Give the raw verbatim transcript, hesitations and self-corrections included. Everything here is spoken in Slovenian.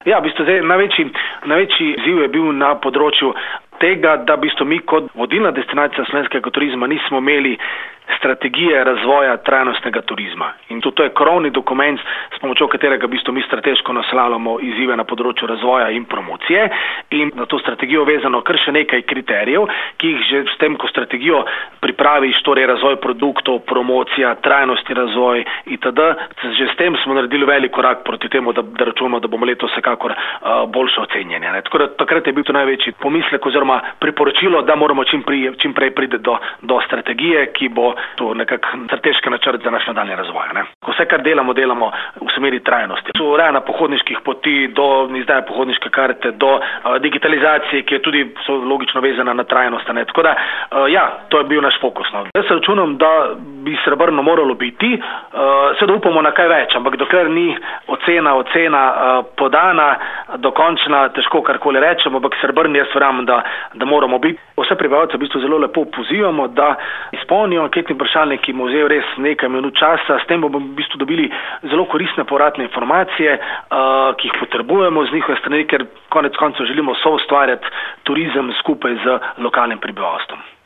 Ja, v bistvu zdaj največji, največji izziv je bil na področju tega, da v bistvu mi kot vodilna destinacija slovenskega turizma nismo imeli strategije razvoja trajnostnega turizma. In to, to je krovni dokument, s pomočjo katerega v bistvu mi strateško naslavljamo izzive na področju razvoja in promocije, in na to strategijo vezano kar še nekaj kriterijev, ki jih že s tem, ko strategijo pripraviš, torej razvoj produktov, promocija, trajnostni razvoj itd., že s tem smo naredili velik korak proti temu, da, da računamo, da bomo letos vsekakor uh, boljše ocenjeni. Ne? Tako da takrat je bil to največji pomislek oziroma priporočilo, da moramo čim, pri, čim prej priti do, do strategije, ki bo to nekak strateški načrt za naš nadaljnji razvoj. Ne? Vse, kar delamo, delamo v smeri trajnosti. To urejanja pohodniških poti, do izdaje pohodniške karte, do uh, digitalizacije, ki je tudi so logično vezana na trajnost. Ne? Tako da, uh, ja, to je bil naš fokus. No. Jaz se računam, da bi Srebrno moralo biti, uh, seveda upamo na kaj več, ampak dokler ni ocena, ocena uh, podana, dokončna, težko karkoli rečemo, ampak Srebrni jaz verjamem, da, da moramo biti. Vse prebivalce v bistvu zelo lepo pozivamo, da izpolnijo anketni vprašalnik, ki mu vzel res nekaj minut časa, s tem bomo v bistvu dobili zelo koristne povratne informacije, uh, ki jih potrebujemo z njihove strani, ker konec koncev želimo soustvarjati turizem skupaj z lokalnim prebivalstvom.